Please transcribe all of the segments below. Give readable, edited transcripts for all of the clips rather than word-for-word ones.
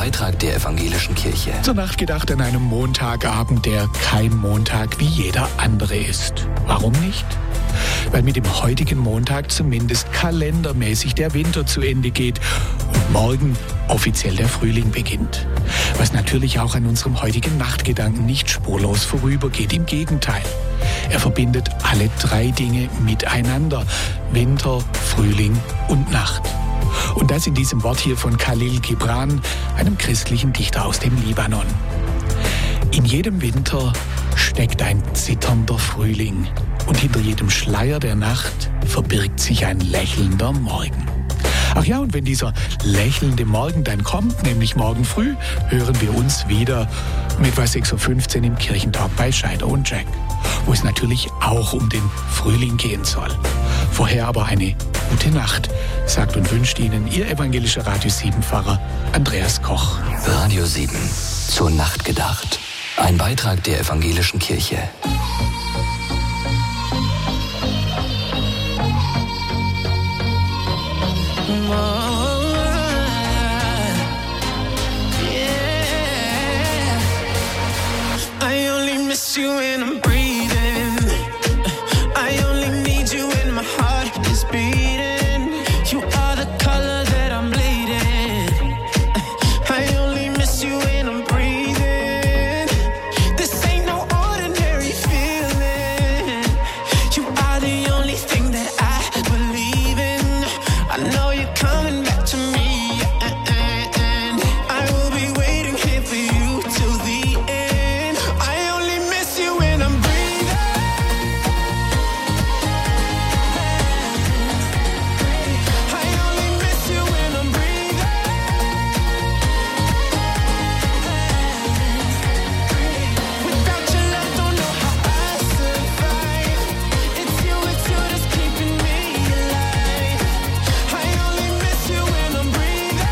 Beitrag der Evangelischen Kirche. Zur Nacht gedacht an einem Montagabend, der kein Montag wie jeder andere ist. Warum nicht? Weil mit dem heutigen Montag zumindest kalendermäßig der Winter zu Ende geht und morgen offiziell der Frühling beginnt. Was natürlich auch an unserem heutigen Nachtgedanken nicht spurlos vorübergeht. Im Gegenteil. Er verbindet alle drei Dinge miteinander. Winter, Frühling und Nacht. Und das in diesem Wort hier von Khalil Gibran, einem christlichen Dichter aus dem Libanon. In jedem Winter steckt ein zitternder Frühling. Und hinter jedem Schleier der Nacht verbirgt sich ein lächelnder Morgen. Ach ja, und wenn dieser lächelnde Morgen dann kommt, nämlich morgen früh, hören wir uns wieder um etwa 6.15 Uhr im Kirchentalk bei Scheider und Jack, wo es natürlich auch um den Frühling gehen soll. Vorher aber eine gute Nacht, sagt und wünscht Ihnen Ihr evangelischer Radio 7-Pfarrer Andreas Koch. Radio 7, zur Nacht gedacht. Ein Beitrag der Evangelischen Kirche. I only miss you when I'm breathing. I only need you when my heart is beating. You are the color that I'm bleeding. I only miss you when I'm breathing. This ain't no ordinary feeling. You are the only thing that I believe in. I know you're coming back to me, and I will be waiting here for you till the end. I only miss you when I'm breathing. I only miss you when I'm breathing. Without your love, don't know how I survive. It's you that's keeping me alive. I only miss you when I'm breathing.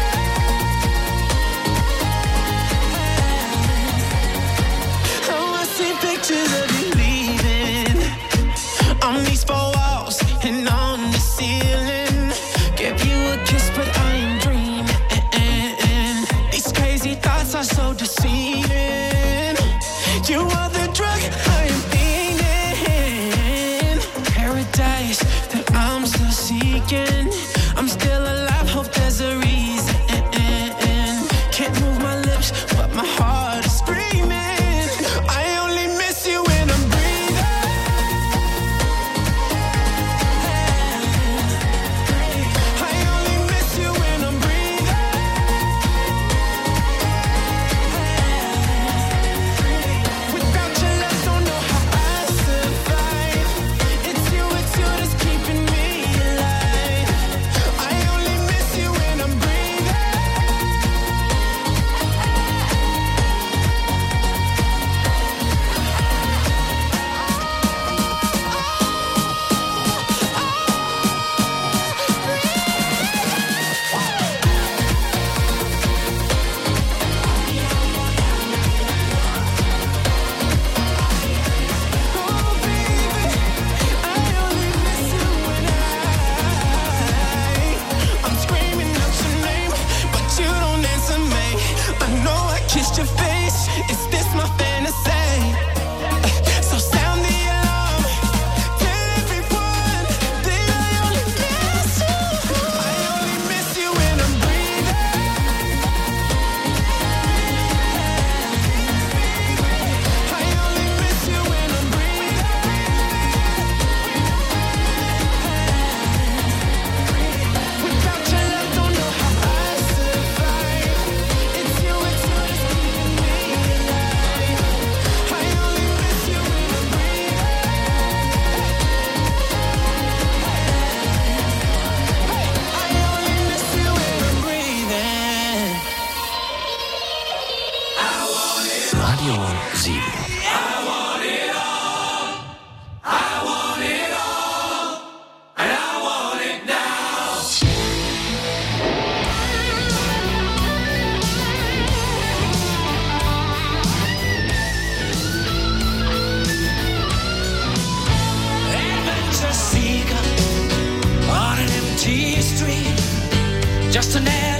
Oh, I see pictures of you leaving on these four walls and on the ceiling. Give you a kiss, but I am dreaming. These crazy thoughts are so deceiving. You are the drug I am feeling. Paradise that I'm still seeking. I'm still alive, hope there's a reason. Can't move my lips, but my heart is screaming. I only miss you when I'm breathing. I only miss you when I'm breathing. Without your love, don't know how I survive. It's you that's keeping me alive. I only miss you when I'm breathing. Oh, baby, I only miss you when I'm screaming out your name, but you don't answer me. I know I kissed your face. Is this my fantasy? So sound the alarm. Tell everyone that I only miss you. I only miss you when I'm breathing. I only miss you when I'm breathing. Without your love, don't know how I survive. It's you that's keeping me alive. I only miss you when I'm breathing. I only miss you when I'm breathing. Radio 7. Adventure seeker on an empty street, just an